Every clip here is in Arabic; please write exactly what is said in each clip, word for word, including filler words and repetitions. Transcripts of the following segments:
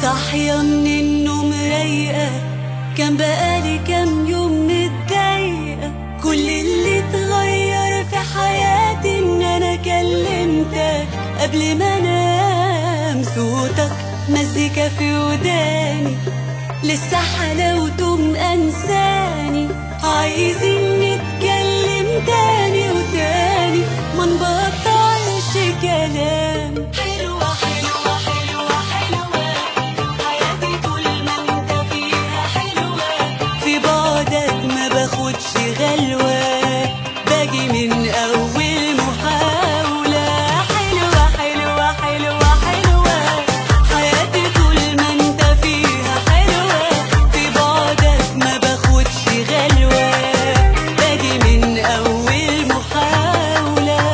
صاحية من النوم رايقة، كان بقالي كام يوم متضايقة. كل اللي اتغير في حياتي ان انا كلمتك قبل ما انام. صوتك مزيكا في وداني، لسه حلاوته مأنساني. عايزين نتكلم تاني وتاني، ما نبطلش كلام. حلوة حلوة حلوة حلوة حياتي طول ما انت فيها حلوة. في بعدك ما باخدش غلوة، باجي من أول محاولة. حلوة حلوة حلوة حلوة حياتي طول ما انت فيها حلوة. في بعدك ما باخدش غلوة، باجي من أول محاولة.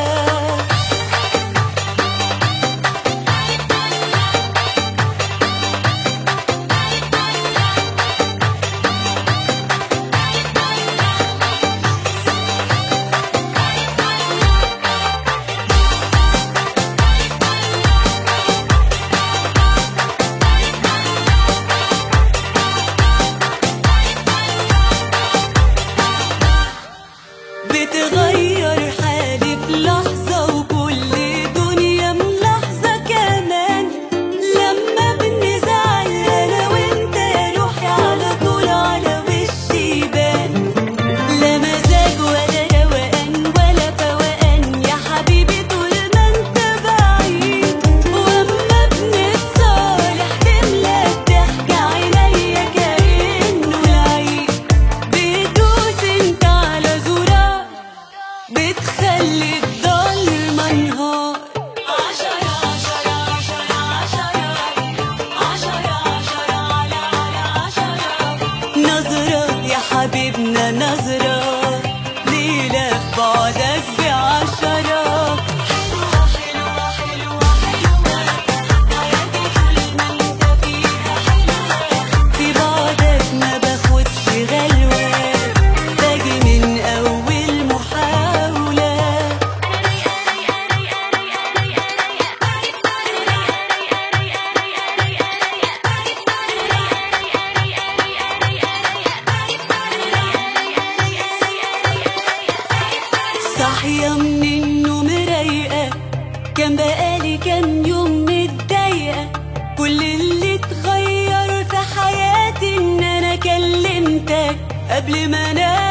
بتغير حالي في لحظة، وكل دنيا ملاحظة كمان. لما بنزعل أنا وأنت روحي على طول على وشي يبان. لا مزاج ولا روقان ولا فوقان يا حبيبي طول ما أنت بعيد. وأما بنتصالح تملى الضحكة عينيا كأنه العيد. بتدوس أنت على زرار بتخلي الضلمة نهار. عشرة عشرة عشرة عشرة عشرة عشرة على على عشرة. نظرة يا حبيبنا نظرة، ليلة في بعدك بعشرة. حلوة حلوة حلوة حلوة حياتي طول ما انت فيها حلوة. في بعدك ما باخدش غلوة، باجي من أول محاولة. صاحية من النوم رايقة، كان بقالي كام يوم متضايقة. كل اللي اتغير في حياتي ان انا كلمتك قبل ما انام.